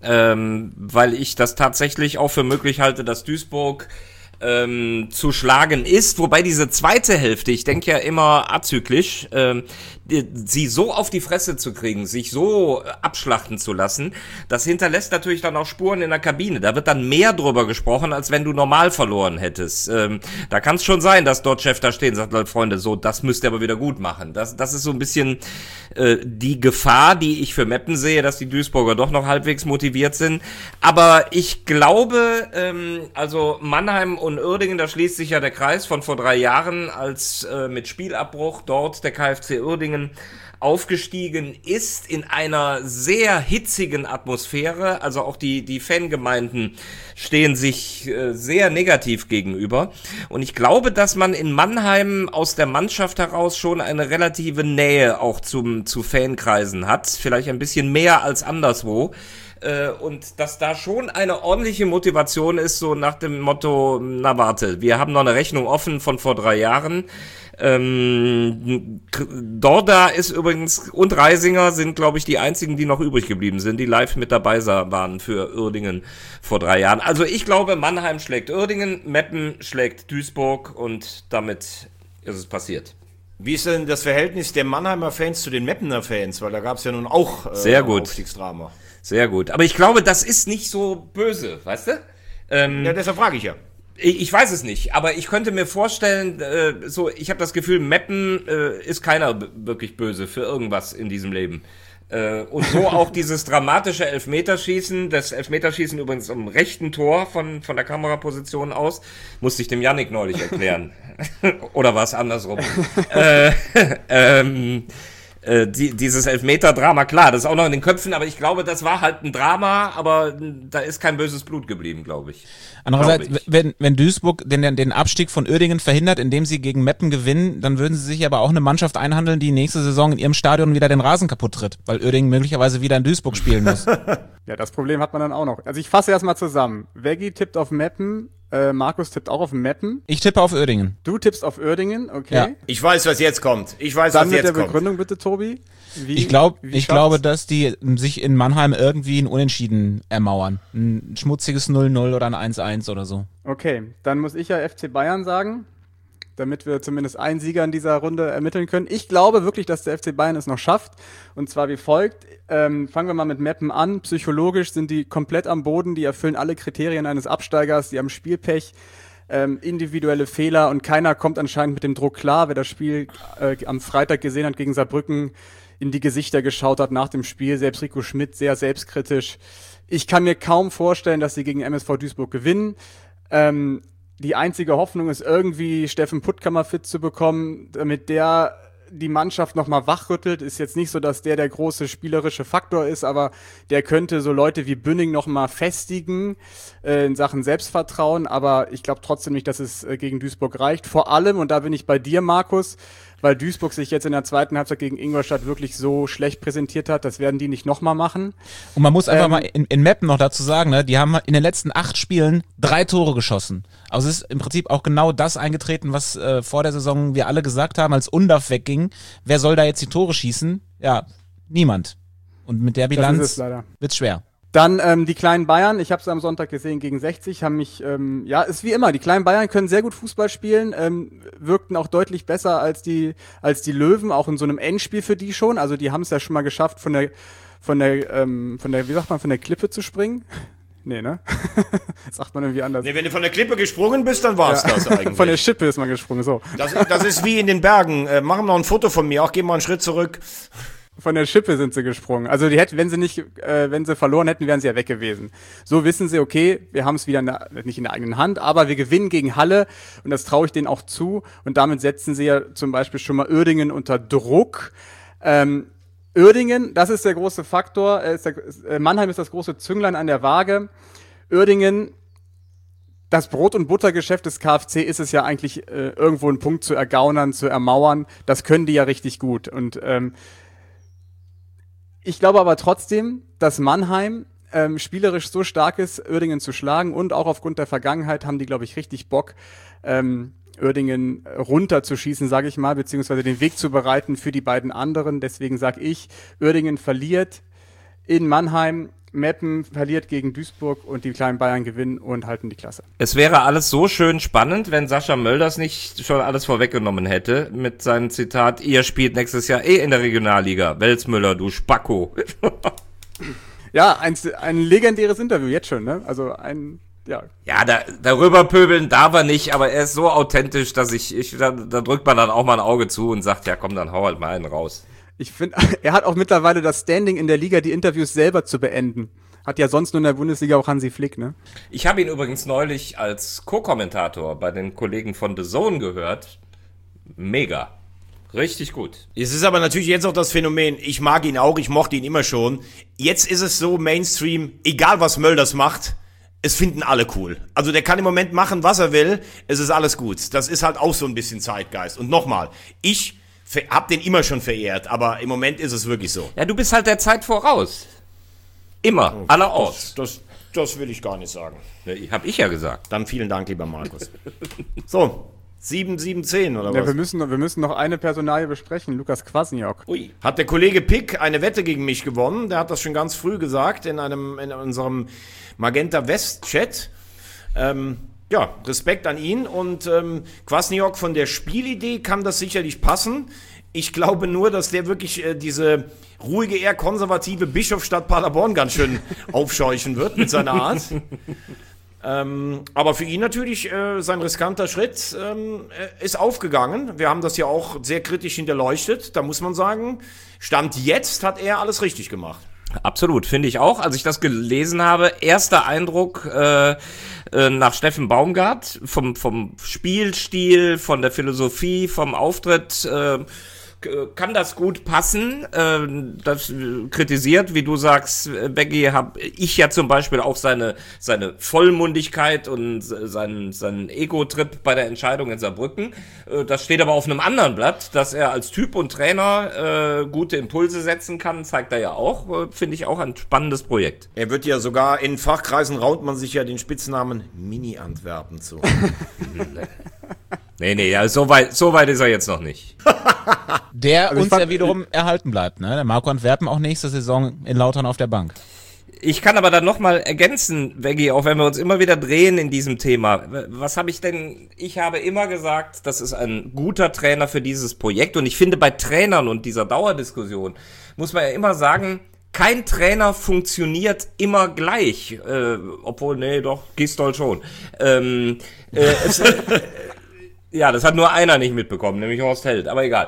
Speaker 3: Weil ich das tatsächlich auch für möglich halte, dass Duisburg zu schlagen ist, wobei diese zweite Hälfte, ich denke ja immer azyklisch, sie so auf die Fresse zu kriegen, sich so abschlachten zu lassen, das hinterlässt natürlich dann auch Spuren in der Kabine. Da wird dann mehr drüber gesprochen, als wenn du normal verloren hättest. Da kann es schon sein, dass dort Chef da steht und sagt, Leute, Freunde, so, das müsst ihr aber wieder gut machen. Das ist so ein bisschen die Gefahr, die ich für Meppen sehe, dass die Duisburger doch noch halbwegs motiviert sind. Aber ich glaube, also Mannheim und Uerdingen, da schließt sich ja der Kreis von vor 3 Jahren, als mit Spielabbruch dort der KfC Uerdingen aufgestiegen ist in einer sehr hitzigen Atmosphäre. Also auch die Fangemeinden stehen sich sehr negativ gegenüber. Und ich glaube, dass man in Mannheim aus der Mannschaft heraus schon eine relative Nähe auch zu Fankreisen hat. Vielleicht ein bisschen mehr als anderswo. Und dass da schon eine ordentliche Motivation ist, so nach dem Motto, na warte, wir haben noch eine Rechnung offen von vor 3 Jahren. Dorda ist übrigens und Reisinger sind, glaube ich, die einzigen, die noch übrig geblieben sind, die live mit dabei waren für Uerdingen vor 3 Jahren. Also ich glaube, Mannheim schlägt Uerdingen, Meppen schlägt Duisburg und damit ist es passiert.
Speaker 5: Wie ist denn das Verhältnis der Mannheimer Fans zu den Meppener Fans? Weil da gab es ja nun auch
Speaker 3: Sehr gut.
Speaker 5: Aufstiegsdrama.
Speaker 3: Sehr gut. Aber ich glaube, das ist nicht so böse, weißt du?
Speaker 5: Ja, deshalb frage ich ja.
Speaker 3: Ich weiß es nicht, aber ich könnte mir vorstellen, ich habe das Gefühl, Meppen ist keiner wirklich böse für irgendwas in diesem Leben. Und so auch dieses dramatische Elfmeterschießen, das Elfmeterschießen übrigens am rechten Tor von der Kameraposition aus, musste ich dem Yannick neulich erklären. Oder war es andersrum? Dieses Elfmeter-Drama, klar, das ist auch noch in den Köpfen, aber ich glaube, das war halt ein Drama, aber da ist kein böses Blut geblieben, glaube ich.
Speaker 2: Andererseits, wenn Duisburg den Abstieg von Uerdingen verhindert, indem sie gegen Meppen gewinnen, dann würden sie sich aber auch eine Mannschaft einhandeln, die nächste Saison in ihrem Stadion wieder den Rasen kaputt tritt, weil Uerdingen möglicherweise wieder in Duisburg spielen muss.
Speaker 4: Ja, das Problem hat man dann auch noch. Also ich fasse erstmal zusammen. Veggie tippt auf Meppen, Markus tippt auch auf Meppen.
Speaker 2: Ich tippe auf Uerdingen.
Speaker 4: Du tippst auf Uerdingen, okay.
Speaker 2: Ja.
Speaker 5: Ich weiß, was jetzt kommt.
Speaker 4: Dann mit der Begründung bitte, Tobi.
Speaker 2: Ich glaube, dass die sich in Mannheim irgendwie ein Unentschieden ermauern. Ein schmutziges 0-0 oder ein 1-1 oder so.
Speaker 4: Okay, dann muss ich ja FC Bayern sagen, damit wir zumindest einen Sieger in dieser Runde ermitteln können. Ich glaube wirklich, dass der FC Bayern es noch schafft. Und zwar wie folgt. Fangen wir mal mit Meppen an. Psychologisch sind die komplett am Boden. Die erfüllen alle Kriterien eines Absteigers. Die haben Spielpech, individuelle Fehler und keiner kommt anscheinend mit dem Druck klar. Wer das Spiel am Freitag gesehen hat gegen Saarbrücken, in die Gesichter geschaut hat nach dem Spiel. Selbst Rico Schmidt sehr selbstkritisch. Ich kann mir kaum vorstellen, dass sie gegen MSV Duisburg gewinnen. Die einzige Hoffnung ist irgendwie, Steffen Puttkammer fit zu bekommen, damit der die Mannschaft nochmal wachrüttelt. Ist jetzt nicht so, dass der große spielerische Faktor ist, aber der könnte so Leute wie Bünning nochmal festigen in Sachen Selbstvertrauen. Aber ich glaube trotzdem nicht, dass es gegen Duisburg reicht. Vor allem, und da bin ich bei dir, Markus, weil Duisburg sich jetzt in der zweiten Halbzeit gegen Ingolstadt wirklich so schlecht präsentiert hat, das werden die nicht nochmal machen.
Speaker 2: Und man muss einfach mal in Meppen noch dazu sagen, ne, die haben in den letzten 8 Spielen 3 Tore geschossen. Also es ist im Prinzip auch genau das eingetreten, was vor der Saison wir alle gesagt haben, als Undaf wegging. Wer soll da jetzt die Tore schießen? Ja, niemand. Und mit der Bilanz wird's schwer.
Speaker 4: Dann die kleinen Bayern, ich habe es am Sonntag gesehen gegen 60, haben mich, ist wie immer, die kleinen Bayern können sehr gut Fußball spielen, wirkten auch deutlich besser als die Löwen, auch in so einem Endspiel für die schon. Also die haben es ja schon mal geschafft, von der Klippe zu springen. Nee, ne? Das sagt man irgendwie anders.
Speaker 5: Nee, wenn du von der Klippe gesprungen bist, dann war's das eigentlich.
Speaker 4: Von der Schippe ist man gesprungen, so.
Speaker 5: Das ist wie in den Bergen. Machen noch ein Foto von mir, auch geh mal einen Schritt zurück.
Speaker 4: Von der Schippe sind sie gesprungen. Also die hätten, wenn sie verloren hätten, wären sie ja weg gewesen. So wissen sie, okay, wir haben es wieder nicht in der eigenen Hand, aber wir gewinnen gegen Halle und das traue ich denen auch zu. Und damit setzen sie ja zum Beispiel schon mal Uerdingen unter Druck. Uerdingen, das ist der große Faktor. Mannheim ist das große Zünglein an der Waage. Uerdingen, das Brot- und Buttergeschäft des KFC ist es ja eigentlich, irgendwo einen Punkt zu ergaunern, zu ermauern. Das können die ja richtig gut. Und ich glaube aber trotzdem, dass Mannheim spielerisch so stark ist, Uerdingen zu schlagen und auch aufgrund der Vergangenheit haben die, glaube ich, richtig Bock, Uerdingen runterzuschießen, sage ich mal, beziehungsweise den Weg zu bereiten für die beiden anderen. Deswegen sage ich, Uerdingen verliert in Mannheim, Meppen verliert gegen Duisburg und die kleinen Bayern gewinnen und halten die Klasse.
Speaker 3: Es wäre alles so schön spannend, wenn Sascha Mölders nicht schon alles vorweggenommen hätte mit seinem Zitat, ihr spielt nächstes Jahr in der Regionalliga. Welsmüller, du Spacko.
Speaker 4: Ja, ein legendäres Interview jetzt schon, ne? Also
Speaker 3: Ja, darüber pöbeln darf er nicht, aber er ist so authentisch, dass da drückt man dann auch mal ein Auge zu und sagt, ja komm, dann hau halt mal einen raus.
Speaker 4: Ich finde, er hat auch mittlerweile das Standing in der Liga, die Interviews selber zu beenden. Hat ja sonst nur in der Bundesliga auch Hansi Flick, ne?
Speaker 3: Ich habe ihn übrigens neulich als Co-Kommentator bei den Kollegen von The Zone gehört. Mega. Richtig gut.
Speaker 5: Es ist aber natürlich jetzt auch das Phänomen, ich mag ihn auch, ich mochte ihn immer schon. Jetzt ist es so Mainstream, egal was Mölders macht, es finden alle cool. Also der kann im Moment machen, was er will, es ist alles gut. Das ist halt auch so ein bisschen Zeitgeist. Und nochmal, ich hab den immer schon verehrt, aber im Moment ist es wirklich so.
Speaker 3: Ja, du bist halt der Zeit voraus. Immer, allerorts.
Speaker 5: Das will ich gar nicht sagen.
Speaker 3: Hab ich ja gesagt.
Speaker 5: Dann vielen Dank, lieber Markus. So, 7-10 oder was?
Speaker 4: Ja, wir müssen noch eine Personalie besprechen, Lukas Kwasniok.
Speaker 5: Ui. Hat der Kollege Pick eine Wette gegen mich gewonnen, der hat das schon ganz früh gesagt in unserem Magenta West Chat. Ja, Respekt an ihn und Kwasniok, von der Spielidee kann das sicherlich passen. Ich glaube nur, dass der wirklich diese ruhige, eher konservative Bischofsstadt Paderborn ganz schön aufscheuchen wird mit seiner Art. Aber für ihn natürlich sein riskanter Schritt ist aufgegangen. Wir haben das ja auch sehr kritisch hinterleuchtet. Da muss man sagen, Stand jetzt hat er alles richtig gemacht.
Speaker 3: Absolut, finde ich auch. Als ich das gelesen habe, erster Eindruck nach Steffen Baumgart vom Spielstil, von der Philosophie, vom Auftritt, kann das gut passen. Das kritisiert, wie du sagst, Becky, habe ich ja zum Beispiel auch seine Vollmundigkeit und seinen Ego-Trip bei der Entscheidung in Saarbrücken. Das steht aber auf einem anderen Blatt, dass er als Typ und Trainer gute Impulse setzen kann, zeigt er ja auch. Finde ich auch ein spannendes Projekt.
Speaker 5: Er wird ja sogar, in Fachkreisen raunt man sich ja den Spitznamen Mini-Antwerpen zu.
Speaker 3: Nee, ja, so weit ist er jetzt noch nicht.
Speaker 2: Der uns ja wiederum erhalten bleibt, ne? Der Marco Antwerpen auch nächste Saison in Lautern auf der Bank.
Speaker 3: Ich kann aber dann nochmal ergänzen, Veggie, auch wenn wir uns immer wieder drehen in diesem Thema. Was habe ich denn? Ich habe immer gesagt, das ist ein guter Trainer für dieses Projekt. Und ich finde, bei Trainern und dieser Dauerdiskussion muss man ja immer sagen, kein Trainer funktioniert immer gleich. Obwohl, nee, doch, Gistol schon. Ja, das hat nur einer nicht mitbekommen, nämlich Horst Held, aber egal.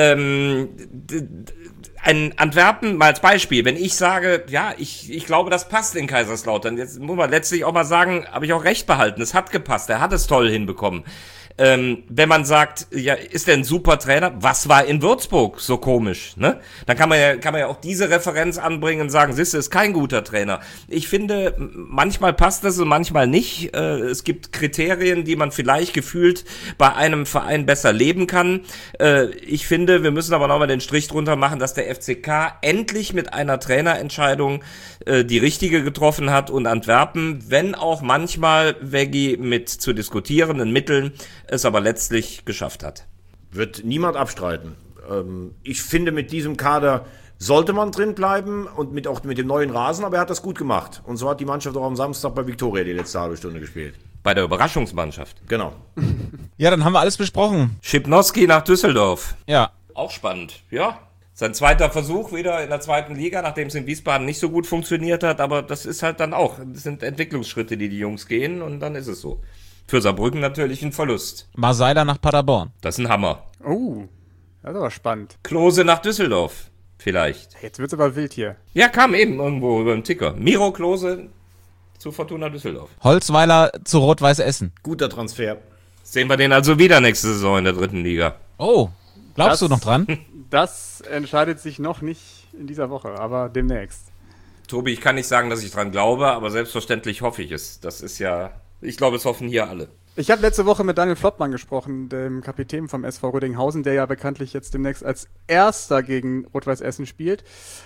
Speaker 3: Ein Antwerpen, mal als Beispiel, wenn ich sage, ja, ich glaube, das passt in Kaiserslautern, jetzt muss man letztlich auch mal sagen, habe ich auch recht behalten, es hat gepasst, er hat es toll hinbekommen. Wenn man sagt, ja, ist der ein super Trainer? Was war in Würzburg so komisch, ne? Dann kann man ja auch diese Referenz anbringen und sagen, siehst du, ist kein guter Trainer. Ich finde, manchmal passt das und manchmal nicht. Es gibt Kriterien, die man vielleicht gefühlt bei einem Verein besser leben kann. Ich finde, wir müssen aber nochmal den Strich drunter machen, dass der FCK endlich mit einer Trainerentscheidung die richtige getroffen hat und Antwerpen, wenn auch manchmal Veggie mit zu diskutierenden Mitteln es aber letztlich geschafft hat.
Speaker 5: Wird niemand abstreiten. Ich finde, mit diesem Kader sollte man drin bleiben und auch mit dem neuen Rasen, aber er hat das gut gemacht. Und so hat die Mannschaft auch am Samstag bei Viktoria die letzte halbe Stunde gespielt.
Speaker 3: Bei der Überraschungsmannschaft.
Speaker 5: Genau.
Speaker 2: Ja, dann haben wir alles besprochen.
Speaker 3: Schipnowski nach Düsseldorf.
Speaker 2: Ja.
Speaker 3: Auch spannend, ja. Sein zweiter Versuch wieder in der zweiten Liga, nachdem es in Wiesbaden nicht so gut funktioniert hat, aber das ist halt dann auch, das sind Entwicklungsschritte, die Jungs gehen und dann ist es so. Für Saarbrücken natürlich ein Verlust.
Speaker 2: Marseiler nach Paderborn.
Speaker 3: Das ist ein Hammer.
Speaker 4: Oh, das ist aber spannend.
Speaker 3: Klose nach Düsseldorf, vielleicht.
Speaker 4: Jetzt wird's aber wild hier.
Speaker 3: Ja, kam eben irgendwo über den Ticker. Miro Klose zu Fortuna Düsseldorf.
Speaker 2: Holzweiler zu Rot-Weiß Essen.
Speaker 5: Guter Transfer.
Speaker 3: Sehen wir den also wieder nächste Saison in der dritten Liga.
Speaker 2: Oh, glaubst du noch dran?
Speaker 4: Das entscheidet sich noch nicht in dieser Woche, aber demnächst.
Speaker 3: Tobi, ich kann nicht sagen, dass ich dran glaube, aber selbstverständlich hoffe ich es. Das ist ja, ich glaube, es hoffen hier alle.
Speaker 4: Ich habe letzte Woche mit Daniel Flottmann gesprochen, dem Kapitän vom SV Rödinghausen, der ja bekanntlich jetzt demnächst als Erster gegen Rot-Weiß Essen spielt.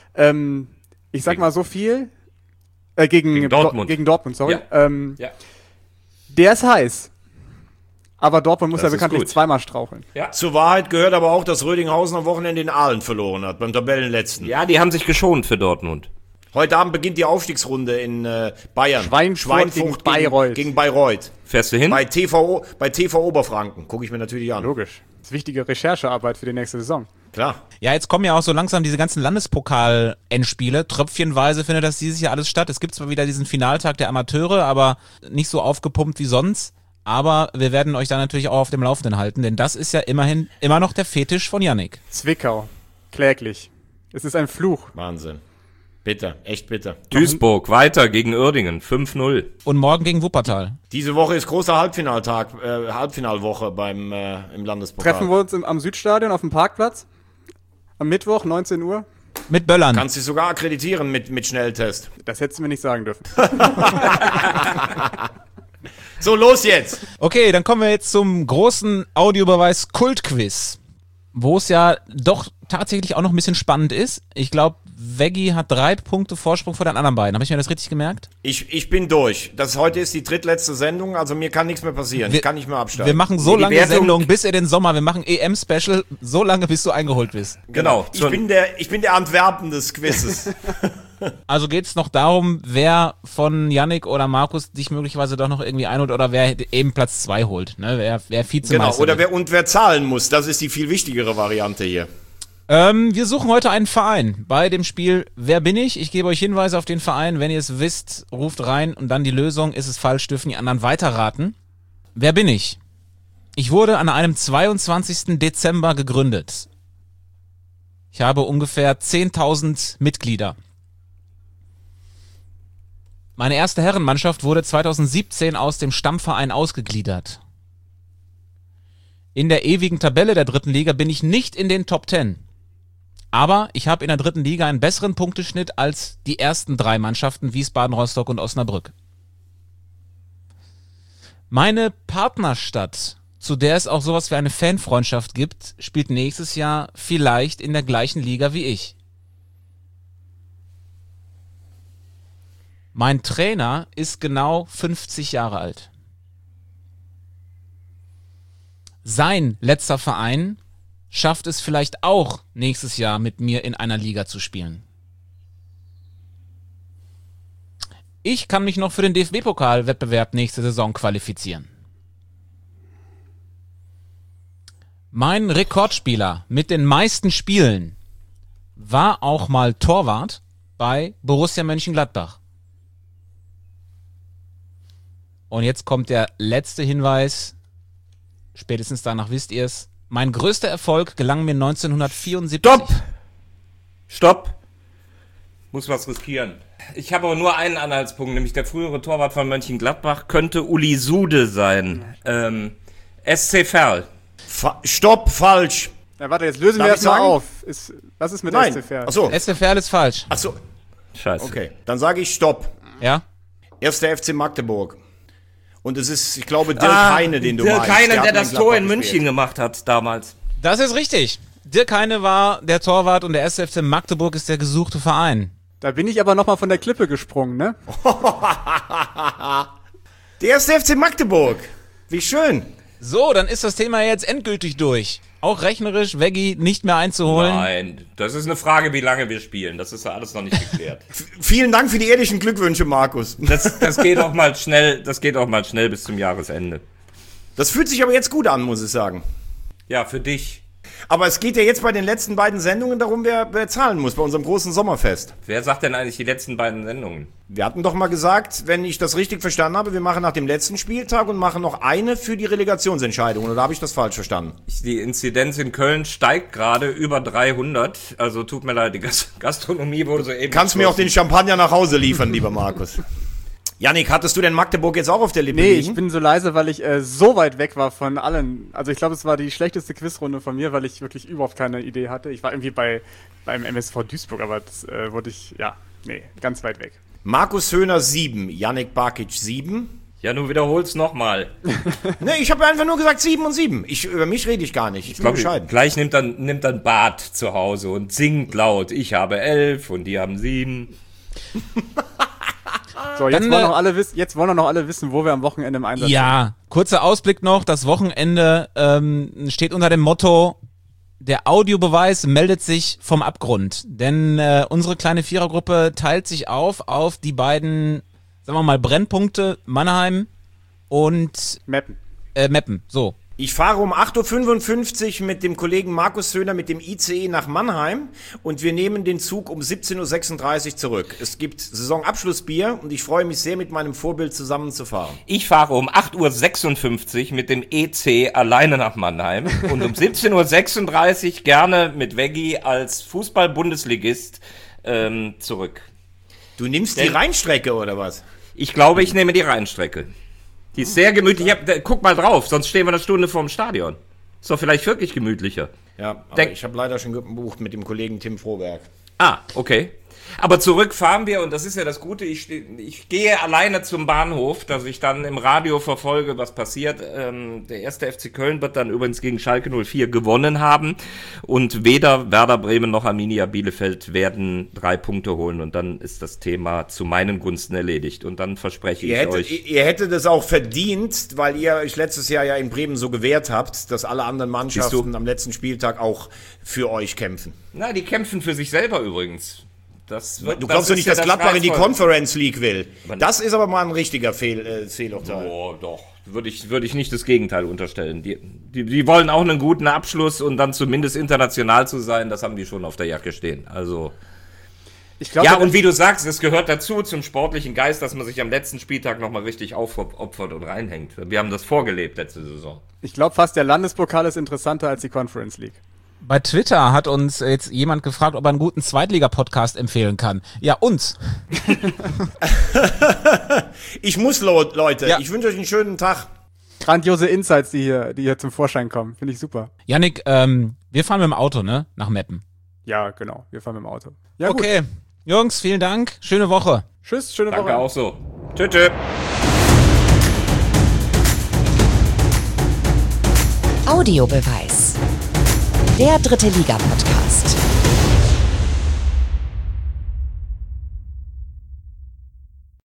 Speaker 4: Ich sag mal so viel. Gegen
Speaker 3: Dortmund.
Speaker 4: Gegen Dortmund, sorry.
Speaker 3: Ja. Ja.
Speaker 4: Der ist heiß. Aber Dortmund muss
Speaker 3: Das
Speaker 4: ja
Speaker 3: ist
Speaker 4: bekanntlich
Speaker 3: gut.
Speaker 4: zweimal straucheln.
Speaker 3: Ja.
Speaker 5: Zur Wahrheit gehört aber auch, dass Rödinghausen am Wochenende in Aalen verloren hat, beim Tabellenletzten.
Speaker 3: Ja, die haben sich geschont für Dortmund.
Speaker 5: Heute Abend beginnt die Aufstiegsrunde in Bayern.
Speaker 4: Schweinfurt gegen Bayreuth.
Speaker 5: Gegen Bayreuth.
Speaker 3: Fährst du hin?
Speaker 5: Bei TV Oberfranken. Gucke ich mir natürlich an.
Speaker 4: Logisch. Das ist wichtige Recherchearbeit für die nächste Saison.
Speaker 5: Klar.
Speaker 2: Ja, jetzt kommen ja auch so langsam diese ganzen Landespokal-Endspiele. Tröpfchenweise findet das dieses Jahr alles statt. Es gibt zwar wieder diesen Finaltag der Amateure, aber nicht so aufgepumpt wie sonst. Aber wir werden euch da natürlich auch auf dem Laufenden halten, denn das ist ja immerhin immer noch der Fetisch von Yannick.
Speaker 4: Zwickau. Kläglich. Es ist ein Fluch.
Speaker 5: Wahnsinn. Bitter. Echt bitter.
Speaker 3: Duisburg, weiter gegen Uerdingen, 5-0.
Speaker 2: Und morgen gegen Wuppertal.
Speaker 5: Diese Woche ist großer Halbfinalwoche im Landespokal.
Speaker 4: Treffen wir uns am Südstadion auf dem Parkplatz. Am Mittwoch, 19 Uhr.
Speaker 2: Mit Böllern.
Speaker 5: Kannst dich sogar akkreditieren mit Schnelltest.
Speaker 4: Das hättest du mir nicht sagen dürfen.
Speaker 5: So, los jetzt!
Speaker 2: Okay, dann kommen wir jetzt zum großen Audiobeweis Kultquiz, wo es ja doch tatsächlich auch noch ein bisschen spannend ist. Ich glaube, Veggie hat 3 Punkte Vorsprung vor den anderen beiden. Habe ich mir das richtig gemerkt?
Speaker 5: Ich bin durch. Heute ist die drittletzte Sendung, also mir kann nichts mehr passieren. Ich kann nicht mehr absteigen.
Speaker 2: Wir machen so
Speaker 3: Die
Speaker 2: lange
Speaker 3: Wertung-
Speaker 2: Sendung bis in den Sommer. Wir machen EM-Special so lange, bis du eingeholt bist.
Speaker 3: Genau.
Speaker 5: Ich bin der Antwerpen des Quizzes.
Speaker 2: Also geht's noch darum, wer von Yannick oder Markus sich möglicherweise doch noch irgendwie einholt oder wer eben Platz 2 holt, ne? Wer Vizemeister
Speaker 5: Genau,
Speaker 2: wird.
Speaker 5: wer zahlen muss, das ist die viel wichtigere Variante hier.
Speaker 2: Wir suchen heute einen Verein bei dem Spiel Wer bin ich? Ich gebe euch Hinweise auf den Verein. Wenn ihr es wisst, ruft rein und dann die Lösung. Ist es falsch, dürfen die anderen weiterraten. Wer bin ich? Ich wurde an einem 22. Dezember gegründet. Ich habe ungefähr 10.000 Mitglieder. Meine erste Herrenmannschaft wurde 2017 aus dem Stammverein ausgegliedert. In der ewigen Tabelle der dritten Liga bin ich nicht in den Top 10. Aber ich habe in der dritten Liga einen besseren Punkteschnitt als die ersten 3 Mannschaften Wiesbaden, Rostock und Osnabrück. Meine Partnerstadt, zu der es auch sowas wie eine Fanfreundschaft gibt, spielt nächstes Jahr vielleicht in der gleichen Liga wie ich. Mein Trainer ist genau 50 Jahre alt. Sein letzter Verein schafft es vielleicht auch nächstes Jahr mit mir in einer Liga zu spielen. Ich kann mich noch für den DFB-Pokal-Wettbewerb nächste Saison qualifizieren. Mein Rekordspieler mit den meisten Spielen war auch mal Torwart bei Borussia Mönchengladbach. Und jetzt kommt der letzte Hinweis. Spätestens danach wisst ihr es. Mein größter Erfolg gelang mir 1974.
Speaker 3: Stopp! Muss was riskieren. Ich habe aber nur einen Anhaltspunkt, nämlich der frühere Torwart von Mönchengladbach könnte Uli Sude sein. SC Verl.
Speaker 5: Stopp, falsch.
Speaker 4: Ja, warte, jetzt lösen
Speaker 5: Darf
Speaker 4: wir
Speaker 5: ich
Speaker 4: das mal
Speaker 5: sagen?
Speaker 4: auf. Was ist mit
Speaker 5: Nein.
Speaker 4: SC Verl?
Speaker 5: Achso,
Speaker 2: SC Verl ist falsch.
Speaker 3: Scheiße.
Speaker 5: okay. Dann sage ich Stopp.
Speaker 2: Ja?
Speaker 5: Erster FC Magdeburg. Und es ist, ich glaube, Dirk Heine, den du
Speaker 3: Dirk
Speaker 5: meinst.
Speaker 3: Heine, der
Speaker 5: hat
Speaker 3: das
Speaker 5: in
Speaker 3: Tor
Speaker 5: Gladbach
Speaker 3: in München
Speaker 5: gespielt.
Speaker 3: gemacht hat damals.
Speaker 2: Das ist richtig. Dirk Heine war der Torwart und der 1. FC Magdeburg ist der gesuchte Verein.
Speaker 4: Da bin ich aber nochmal von der Klippe gesprungen, ne?
Speaker 5: Der erste FC Magdeburg. Wie schön.
Speaker 2: So, dann ist das Thema jetzt endgültig durch. Auch rechnerisch Veggie nicht mehr einzuholen.
Speaker 3: Nein, das ist eine Frage, wie lange wir spielen. Das ist ja alles noch nicht geklärt.
Speaker 5: Vielen Dank für die ehrlichen Glückwünsche, Markus.
Speaker 3: Das geht auch mal schnell, bis zum Jahresende.
Speaker 5: Das fühlt sich aber jetzt gut an, muss ich sagen.
Speaker 3: Ja, für dich.
Speaker 5: Aber es geht ja jetzt bei den letzten beiden Sendungen darum, wer zahlen muss bei unserem großen Sommerfest.
Speaker 3: Wer sagt denn eigentlich die letzten beiden Sendungen?
Speaker 5: Wir hatten doch mal gesagt, wenn ich das richtig verstanden habe, wir machen nach dem letzten Spieltag und machen noch eine für die Relegationsentscheidung. Oder habe ich das falsch verstanden?
Speaker 3: Die Inzidenz in Köln steigt gerade über 300. Also tut mir leid, die Gastronomie wurde soeben...
Speaker 5: Kannst mir auch den Champagner nach Hause liefern, lieber Markus. Yannick, hattest du denn Magdeburg jetzt auch auf der Lippe
Speaker 4: Nee,
Speaker 5: liegen?
Speaker 4: ich bin so leise, weil ich so weit weg war von allen. Also ich glaube, es war die schlechteste Quizrunde von mir, weil ich wirklich überhaupt keine Idee hatte. Ich war irgendwie beim MSV Duisburg, aber das wurde ich, ganz weit weg.
Speaker 5: Markus Höhner 7, Yannick Barkic 7.
Speaker 3: Ja, nun wiederhol's nochmal.
Speaker 5: Nee, ich habe einfach nur gesagt 7 und 7. Über mich rede ich gar nicht. Ich bin bescheiden.
Speaker 3: Gleich nimmt dann Bart zu Hause und singt laut. Ich habe 11 und die haben 7.
Speaker 4: So, jetzt
Speaker 2: Dann,
Speaker 4: wollen noch alle wissen, wo wir am Wochenende im Einsatz sind.
Speaker 2: Ja, kurzer Ausblick noch. Das Wochenende steht unter dem Motto, der Audiobeweis meldet sich vom Abgrund. Denn unsere kleine Vierergruppe teilt sich auf die beiden, sagen wir mal, Brennpunkte Mannheim und Meppen. So.
Speaker 5: Ich fahre um 8.55 Uhr mit dem Kollegen Markus Höhner mit dem ICE nach Mannheim und wir nehmen den Zug um 17.36 Uhr zurück. Es gibt Saisonabschlussbier und ich freue mich sehr, mit meinem Vorbild zusammenzufahren.
Speaker 3: Ich fahre um 8.56 Uhr mit dem EC alleine nach Mannheim und um 17.36 Uhr gerne mit Veggie als Fußball-Bundesligist zurück.
Speaker 5: Du nimmst die Rheinstrecke oder was?
Speaker 3: Ich glaube, ich nehme die Rheinstrecke. Die ist sehr gemütlich. Guck mal drauf, sonst stehen wir eine Stunde vorm Stadion. Ist doch vielleicht wirklich gemütlicher.
Speaker 5: Ja, aber ich habe leider schon gebucht mit dem Kollegen Tim Froberg.
Speaker 3: Ah, okay. Aber zurück fahren wir, und das ist ja das Gute, ich gehe alleine zum Bahnhof, dass ich dann im Radio verfolge, was passiert. Der erste FC Köln wird dann übrigens gegen Schalke 04 gewonnen haben und weder Werder Bremen noch Arminia Bielefeld werden 3 Punkte holen und dann ist das Thema zu meinen Gunsten erledigt und dann verspreche ich euch...
Speaker 5: Ihr hättet es auch verdient, weil ihr euch letztes Jahr ja in Bremen so gewehrt habt, dass alle anderen Mannschaften am letzten Spieltag auch für euch kämpfen.
Speaker 3: Na, die kämpfen für sich selber übrigens.
Speaker 5: Du glaubst doch nicht, dass Gladbach in die Conference League will. Das ist aber mal ein richtiger Fehlurteil.
Speaker 3: Oh, doch. Würde ich nicht das Gegenteil unterstellen. Die wollen auch einen guten Abschluss und dann zumindest international zu sein, das haben die schon auf der Jacke stehen. Also.
Speaker 4: Ich glaub,
Speaker 3: ja, und wie du sagst, es gehört dazu zum sportlichen Geist, dass man sich am letzten Spieltag nochmal richtig aufopfert und reinhängt. Wir haben das vorgelebt letzte Saison.
Speaker 4: Ich glaube fast, der Landespokal ist interessanter als die Conference League.
Speaker 2: Bei Twitter hat uns jetzt jemand gefragt, ob er einen guten Zweitliga-Podcast empfehlen kann. Ja, uns.
Speaker 5: Ich muss, Leute.
Speaker 2: Ja.
Speaker 5: Ich wünsche euch einen schönen Tag.
Speaker 4: Grandiose Insights, die hier zum Vorschein kommen. Finde ich super.
Speaker 2: Yannick, wir fahren mit dem Auto, ne? Nach Meppen.
Speaker 4: Ja, genau. Wir fahren mit dem Auto. Ja,
Speaker 2: okay. Gut. Jungs, vielen Dank. Schöne Woche.
Speaker 4: Tschüss, schöne Woche.
Speaker 3: Danke auch so. Tschüss.
Speaker 1: Audiobeweis. Der dritte Liga-Podcast.